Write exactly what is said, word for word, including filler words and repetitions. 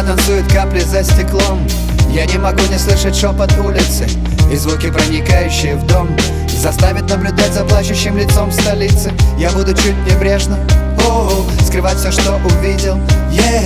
танцуют капли за стеклом. Я не могу не слышать шепот улицы и звуки, проникающие в дом, заставит наблюдать за плачущим лицом столицы. Я буду чуть небрежно, о-о, скрывать все, что увидел, yeah.